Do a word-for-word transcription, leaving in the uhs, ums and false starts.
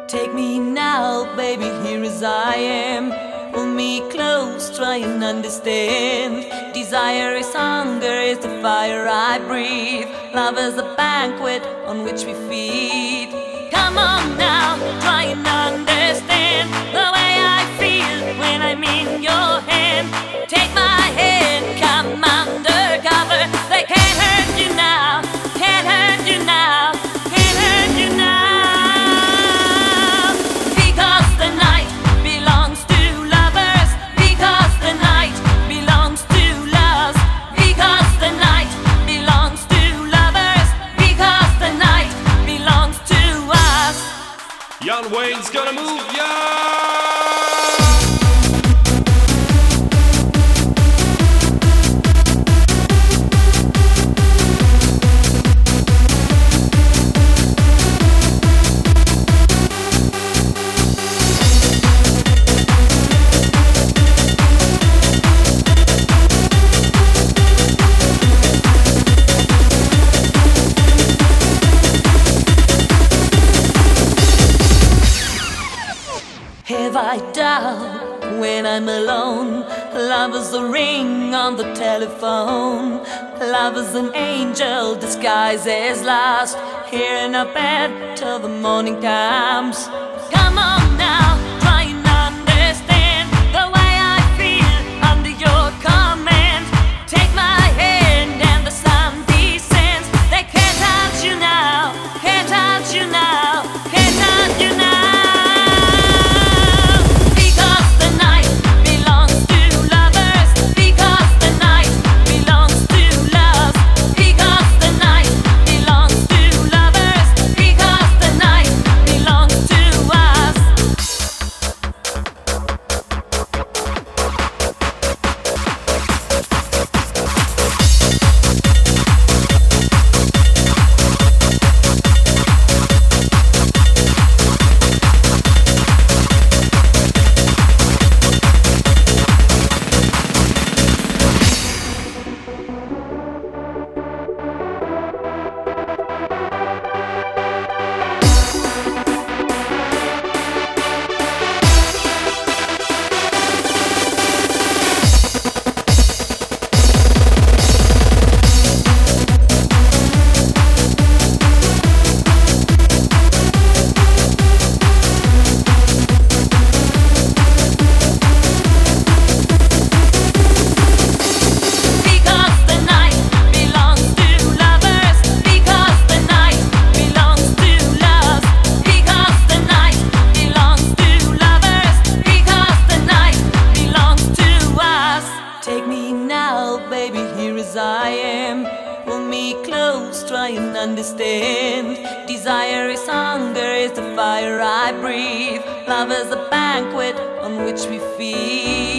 Take me now, baby, here as I am. Pull me close, try and understand. Desire is hunger, is the fire I breathe. Love is a banquet on which we feed. Come on now, try and understand the way I feel when I'm in your hand. Take my hand, come undercover. They can't hurt you now, can't hurt you now, can't hurt you now. Because the night belongs to lovers. Because the night belongs to loves. Because the night belongs to lovers. Because the night belongs to us. Young Wayne's gonna move, yeah! Have I doubt when I'm alone? Love is a ring on the telephone. Love is an angel disguised as lust, here in a bed till the morning comes. Come on now, try and understand the way I feel under your command. Take my hand and the sun descends. They can't touch you now, can't touch you now, can't touch you now. Baby, here as I am. Pull me close, try and understand. Desire is hunger, is the fire I breathe. Love is a banquet on which we feed.